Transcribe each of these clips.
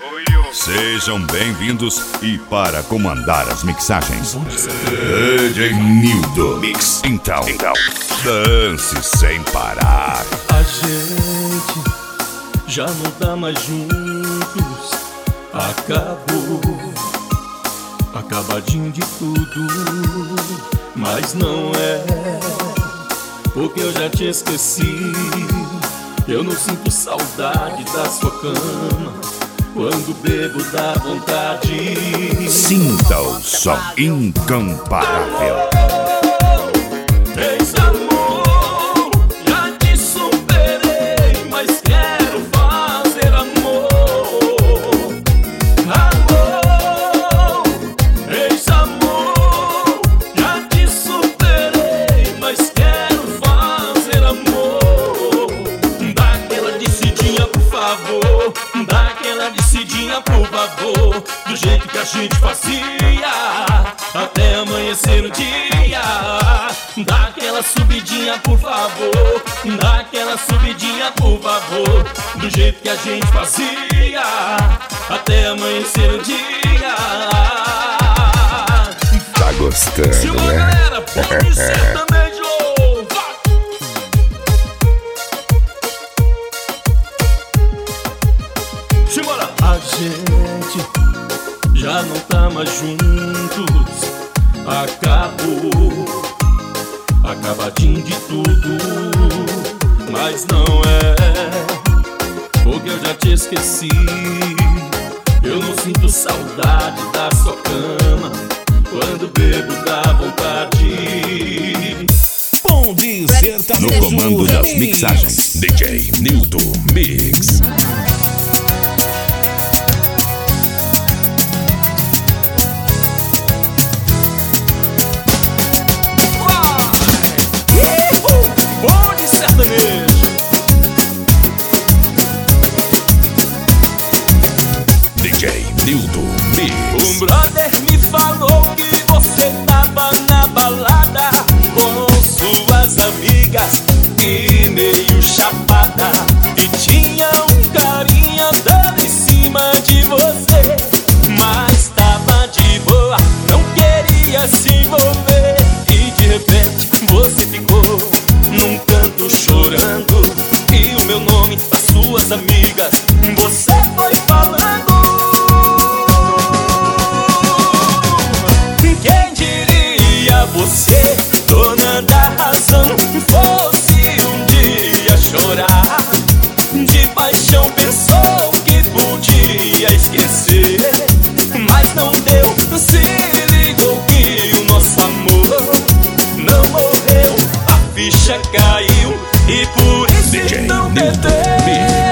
Sejam bem-vindos e para comandar as mixagens, DJ Nildo Mix. Então, dance sem parar. A gente já não tá mais juntos. Acabadinho de tudo. Mas não é porque eu já te esqueci. Eu não sinto saudade da sua cama. Quando bebo dá vontade. Sinta o som incomparável. Ex-amor, já te superei, mas quero fazer amor. Amor, ex-amor, já te superei, mas quero fazer amor. Dá aquela descidinha, por favor. Dá aquela descidinha, por favor. Do jeito que a gente fazia, até amanhecer o dia. Dá aquela subidinha, por favor. Dá aquela subidinha, por favor. Do jeito que a gente fazia, até amanhecer o dia. Tá gostando, Se uma né? galera pode ser também de simbora! A gente já não tá mais juntos. Acabadinho de tudo. Mas não é porque eu já te esqueci. Eu não sinto saudade da sua cama. Quando bebo dá vontade. Bom de sertanejo. No comando das mixagens, DJ Nildo Mix. Bom de sertanejo. DJ Nildo Mix. Um brother me falou que você tava na balada com suas amigas e meio chapada. E tinha um carinha dando em cima de você, mas tava de boa, não queria se envolver. E de repente você ficou num canto chorando, e o meu nome das suas amigas você foi falando. Quem diria você, dona da razão, fosse um dia chorar de paixão, pensou que podia esquecer, mas não deu. Se ligou que o nosso amor não morreu, a ficha caiu e por isso DJ não Nildo bebeu.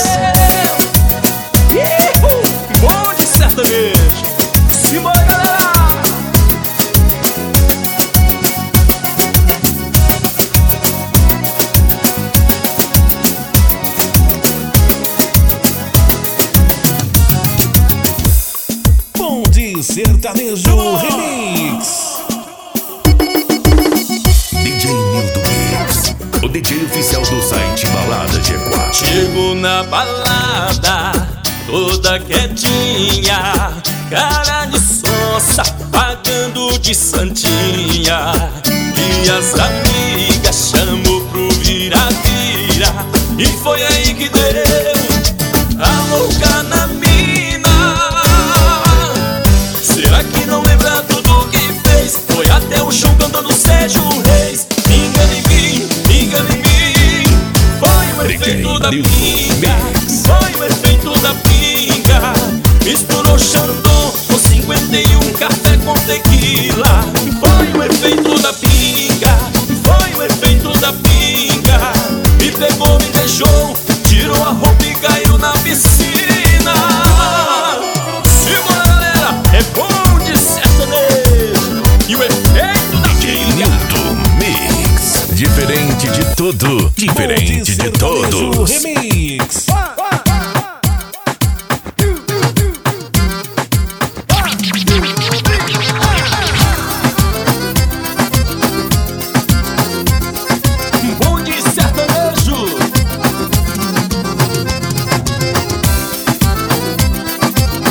Bom de sertanejo. Simbora, galera. Bom de sertanejo remix. DJ Nildo Mix. O DJ oficial do site Balada G4. Chego na balada, toda quietinha, cara de sonsa, pagando de santinha. E as amigas chamou pro vira-vira, e foi aí que deu a louca na mina. Será que não lembra tudo que fez? Foi até o show cantando Sérgio Reis. Engana em mim, engana em mim. Foi o efeito da pinga, foi o efeito da pinga. Misturou Xandão com 51, café com tequila. Foi o efeito da pinga, foi o efeito da pinga. Me pegou, me beijou, tirou a roupa e caiu na piscina. Simbora, galera, é bom de sertanejo. E o efeito da DJ Nildo Mix. Diferente de tudo, diferente de todos. Remix. bom de sertanejo.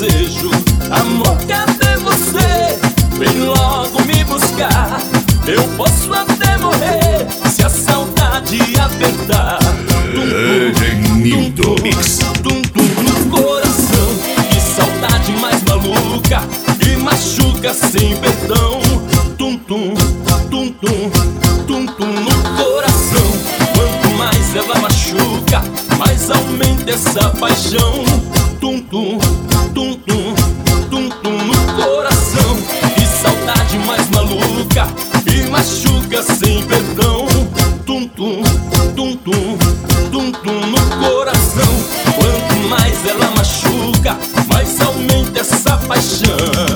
desejo. Amor, cadê você? Vem logo me buscar. Eu posso até morrer se a saudade apertar. DJ Nildo Mix. No coração, que saudade mais maluca, que machuca sem perdão. Tum tum, tum tum, tum tum no coração. Quanto mais ela machuca, mais aumenta essa paixão. Tum tum, tum tum, tum tum no coração. Que saudade mais maluca, que machuca sem perdão. Tum tum, tum tum, tum tum no coração. Quanto mais ela machuca, mais aumenta essa paixão.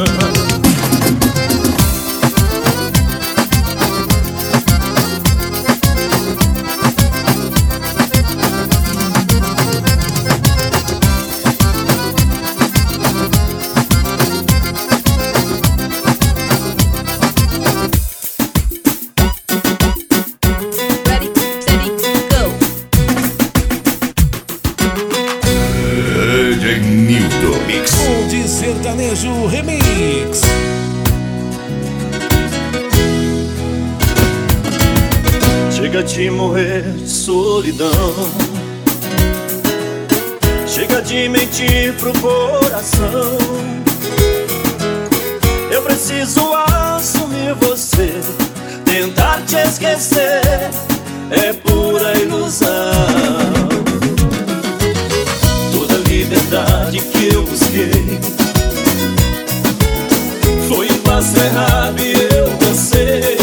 DJ Nildo Mix. Bonde Sertanejo Remix. Chega de morrer de solidão, chega de mentir pro coração. Eu preciso assumir você, tentar te esquecer é pura ilusão. Toda a liberdade que eu busquei foi um passo errado e eu cansei.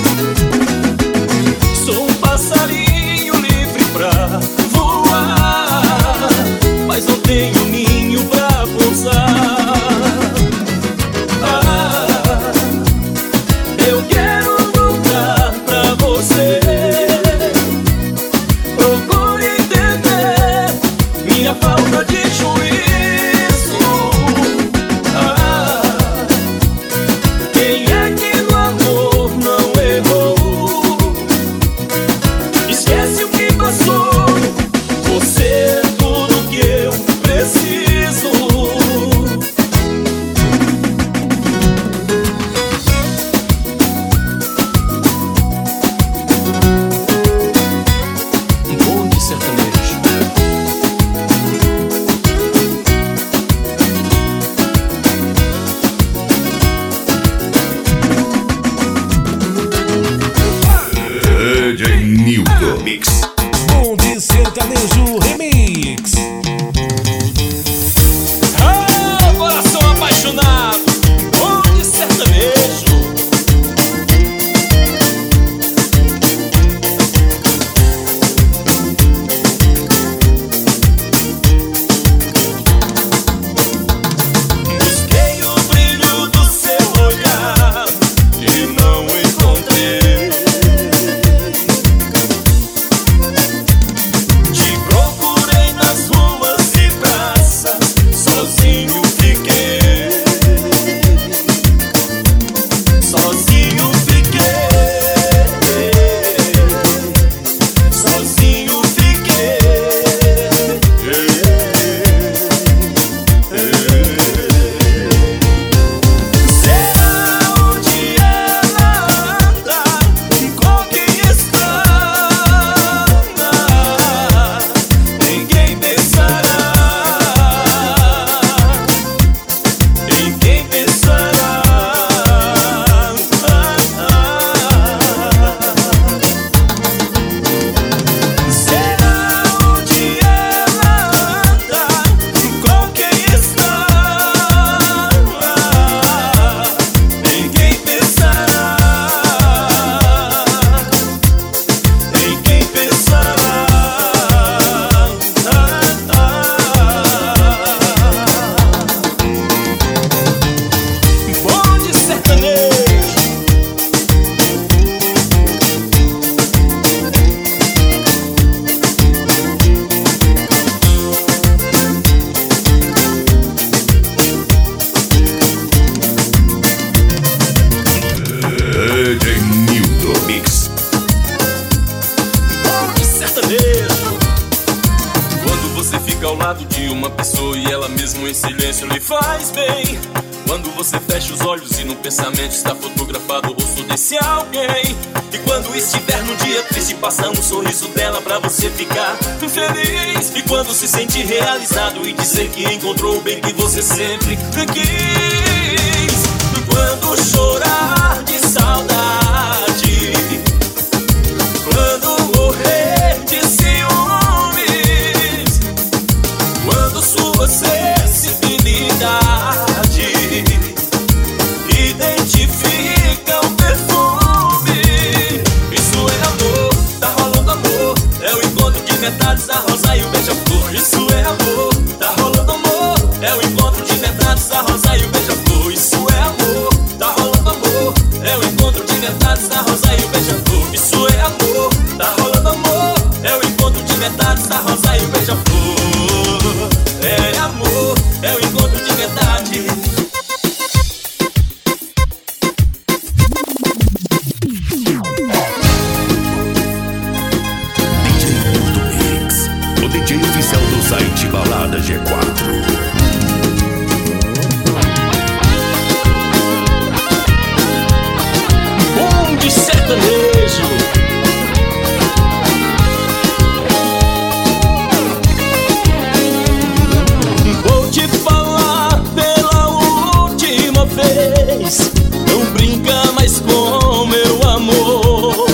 Sou um passarinho livre pra voar, mas não tenho ninho pra pousar. Eu quero voltar pra você. Procure entender minha falta de juízo. Quem é que no amor não errou? Esquece o que passou. Você é tudo que eu preciso. Bonde sertanejo. DJ Nildo Mix. Bonde Sertanejo Remix. Ah, coração apaixonado, bonde sertanejo. Busquei o brilho do seu olhar e não encontrei. Te procurei fica ao lado de uma pessoa e ela mesmo em silêncio lhe faz bem. Quando você fecha os olhos e no pensamento está fotografado o rosto desse alguém. E quando estiver num dia triste, passa um sorriso dela pra você ficar feliz. E quando se sentir realizado e dizer que encontrou o bem que você sempre quis. Quando chorar de saudade, quando morrer de ciúmes, quando sua sensibilidade identifica o perfume. Isso é amor, tá rolando amor. É o encontro de metades, a rosa e o beija-flor. Isso é amor, tá rolando amor. É o encontro de metades, a rosa e o beija-flor. Isso é amor, tá rolando amor. É o encontro de metades, a rosa e o beija-flor. Isso é amor, tá rolando amor. É o encontro de metades, a rosa e o beija-flor. É amor, é o encontro de metades. O DJ oficial do site Balada G4. De sertanejo. Vou te falar pela última vez, não brinca mais com meu amor.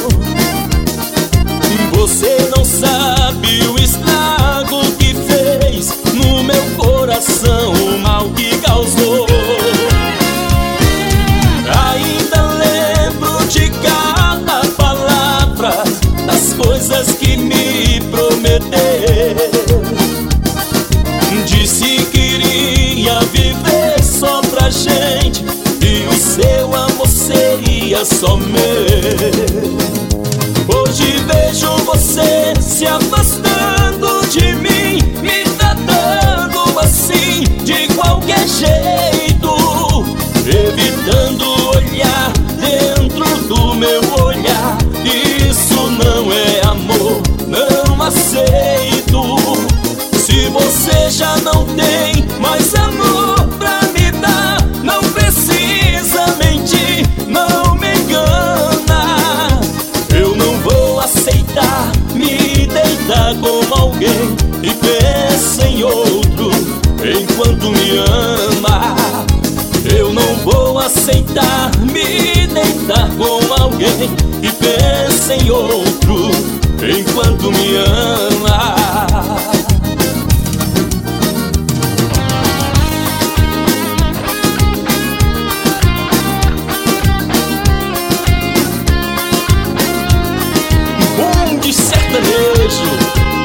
Você não sabe o estrago que fez no meu coração, o mal que causou. Coisas que me prometeu. Disse que iria viver só pra gente e o seu amor seria só meu. Hoje vejo você se afastando de mim, me tratando assim de qualquer jeito, evitando olhar dentro do meu olhar. Isso não é amor, não aceito. Se você já não tem mais amor pra me dar, não precisa mentir, não me engana. Eu não vou aceitar me deitar com alguém e pensa em outro enquanto me ama. Eu não vou aceitar me deitar com alguém e pensa em outro enquanto me ama. De sertanejo.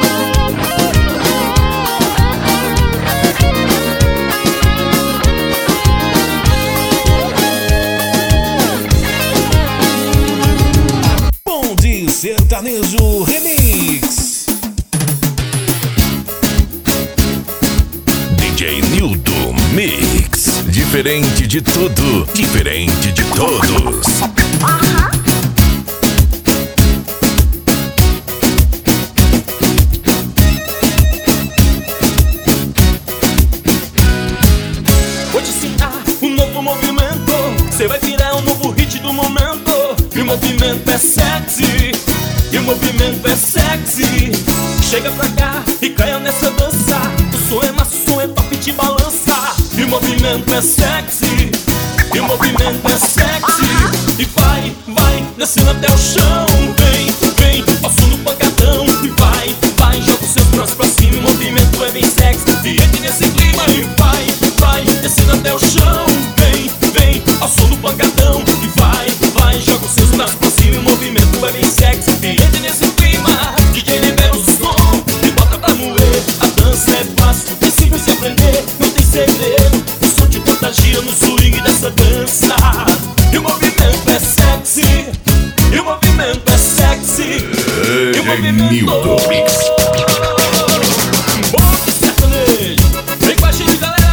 Sertanejo Remix. DJ Nildo Mix. Diferente de tudo, diferente de todos. Vou te ensinar um novo movimento. Você vai virar um novo hit do momento. E o movimento é sexy. E o movimento é sexy. Chega pra cá e caia nessa dança. O som é massa, o som é top, te balança. E o movimento é sexy. E o movimento é sexy. E vai, vai, descendo até o chão. Vem, vem, passo no pancadão. E vai, vai, joga os seus braços pra cima. O movimento é bem sexy. E entre nesse clima e vai, vai, descendo até o chão. Vem, vem, ao som do pancadão. E vai, vai, joga os seus braços pra cima. O movimento é bem sexy. E entre nesse clima, DJ libera o som e bota pra moer. A dança é fácil, é simples de aprender, não tem segredo. O som te contagia no swing dessa dança. E o movimento é sexy. E o movimento é sexy. E o movimento Nildo Mix. Bom de sertanejo. Vem com a gente, galera.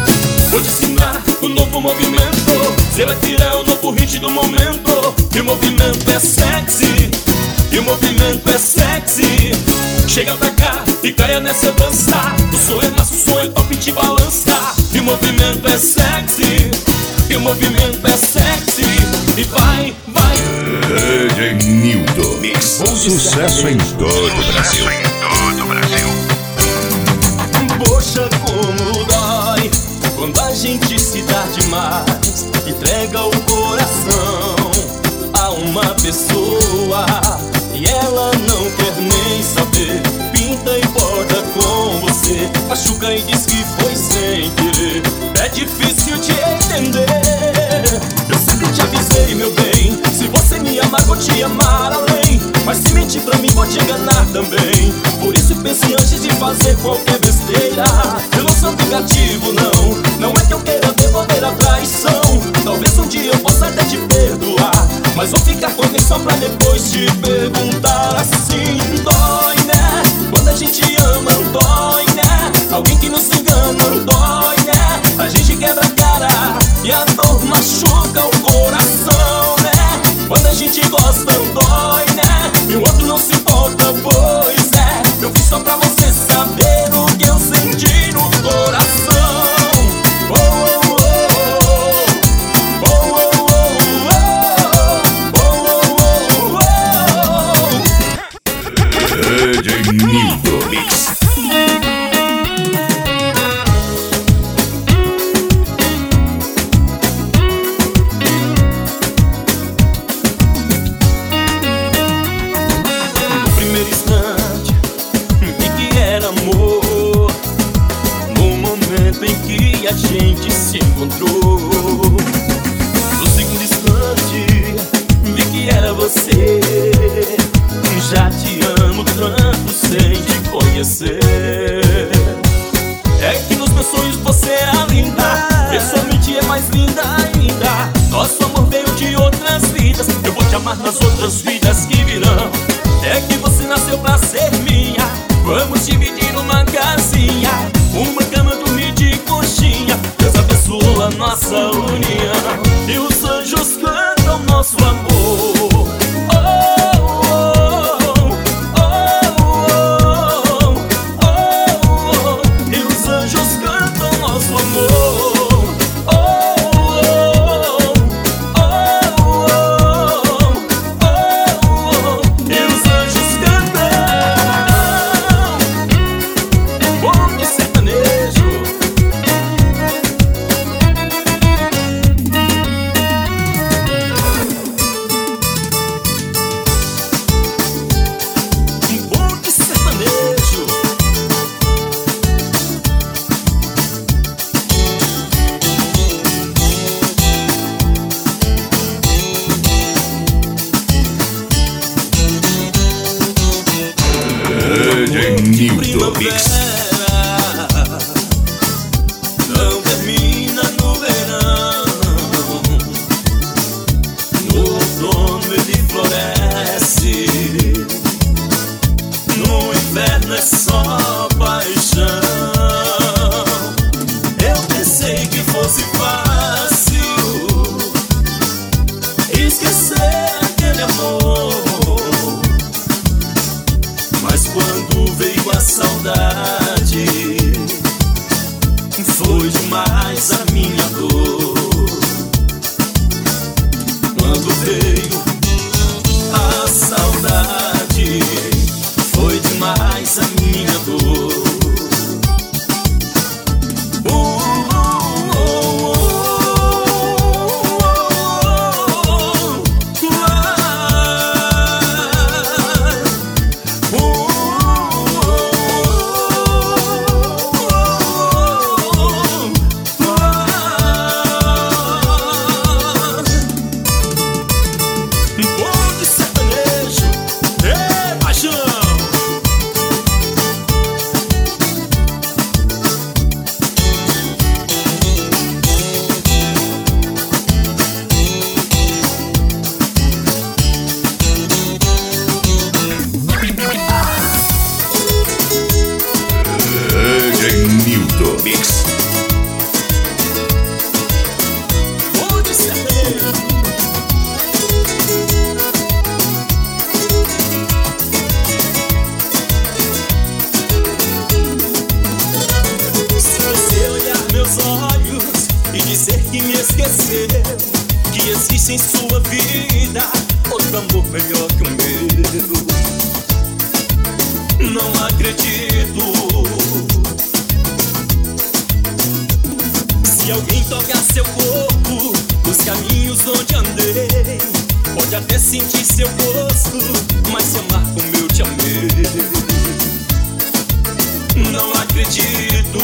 Vou te ensinar um novo movimento. Você vai tirar o novo hit do momento. E o movimento movimento é sexy, e o movimento é sexy. Chega pra cá e caia nessa dança. O som é massa, o som é top, te balança. E o movimento é sexy, e o movimento é sexy. E vai, vai. DJ Nildo Mix. Sucesso em todo o Brasil. Poxa, como dói quando a gente se dá demais. Entrega o coração a uma pessoa e ela não quer nem saber. Pinta e borda com você, machuca e diz que foi sem querer. É difícil de entender. Eu sempre te avisei, meu bem, se você me amar, vou te amar além. Mas se mentir pra mim, vou te enganar também. Por isso pense antes de fazer qualquer besteira. Eu não sou vingativo, não. Não é que eu queira devolver a traição. Talvez um dia eu possa até te perdoar, mas vou ficar com alguém só pra depois te perguntar assim. Dói, né? Quando a gente ama, dói, né? Alguém que nos engana, dói, né? A gente quebra a cara e a dor machuca o coração, né? Quando a gente gosta, dói, né? E o outro não se importa, pois é. Eu fiz só pra você saber o que eu senti no coração. Oh, oh, oh, oh, oh, oh, oh, oh, oh. DJ Nildo Mix. A gente se encontrou. No segundo instante vi que era você. Já te amo tanto sem te conhecer. É que nos meus sonhos você era linda, pessoalmente é mais linda ainda. Nosso amor veio de outras vidas, eu vou te amar nas outras vidas que virão. É que você nasceu pra ser minha. Vamos dividir uma casinha, uma cama, dormir de coxinha. Deus abençoou a nossa união e os anjos cantam nosso amor. Oh, oh, oh, oh, oh, oh. E os anjos cantam nosso amor. Oh, oh, oh, oh, oh, oh. E os anjos cantam. Bom de sertanejo. Bom de sertanejo. DJ Nildo Mix. Não termina no verão, no outono ele floresce, no inverno é só paixão. Eu pensei que fosse fácil esquecer aquele amor, mas quando veio a saudade, foi demais a minha dor. Quando veio a saudade, foi demais a minha dor. melhor que o meu. Não acredito. Se alguém tocar seu corpo nos caminhos onde andei, pode até sentir seu gosto, mas se amar como eu te amei. Não acredito.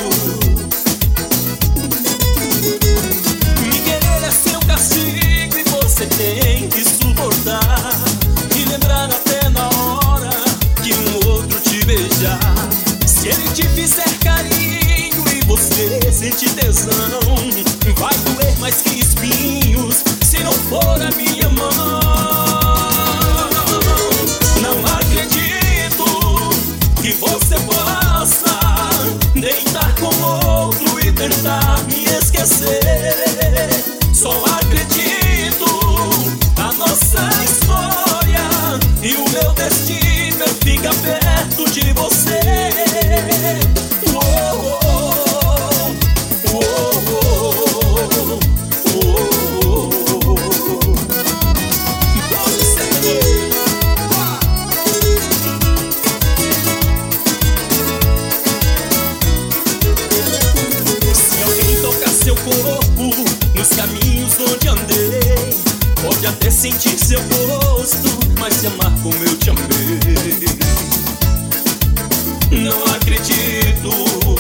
Me querer é seu castigo e você tem que suportar. E lembrar até na hora que um outro te beijar. Se ele te fizer carinho e você sentir tesão, vai doer mais que espinhos se não for a minha mão. Não acredito que você possa deitar com outro e tentar me esquecer. Só acredito na nossa história e o meu destino é ficar perto de você. Nos caminhos onde andei, pode até sentir seu gosto, mas se amar como eu te amei. Não acredito.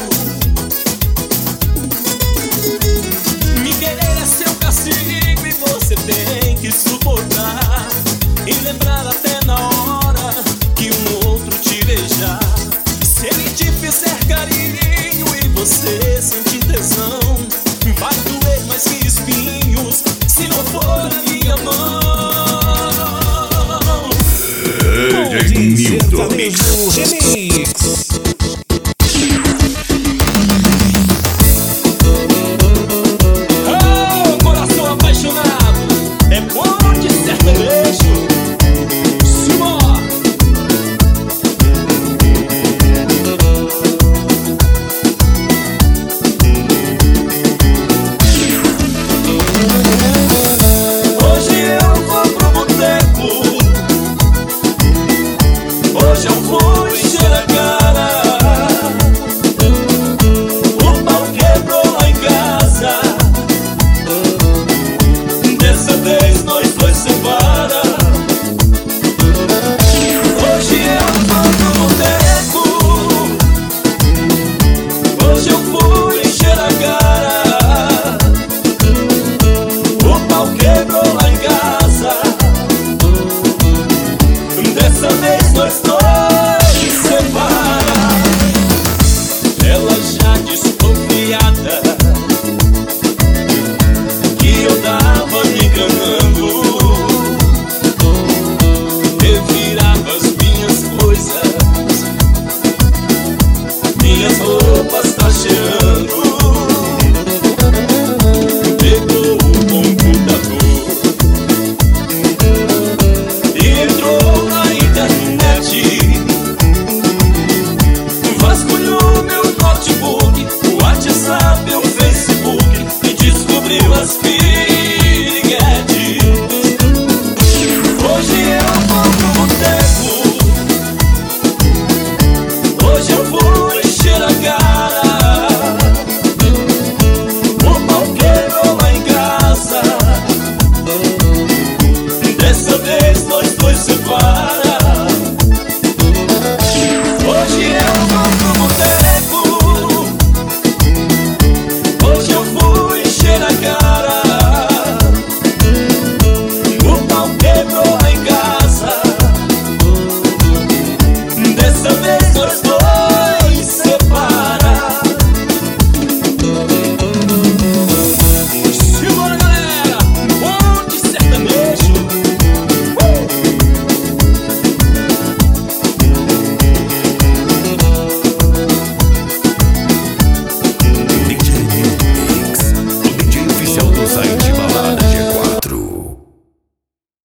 Me querer é seu castigo e você tem que suportar. E lembrar até na hora que um outro te beijar. Se ele te fizer carinho e você sentir tesão, vai doer mais que espinhos se não for a minha mão. DJ Nildo Mix. Remix.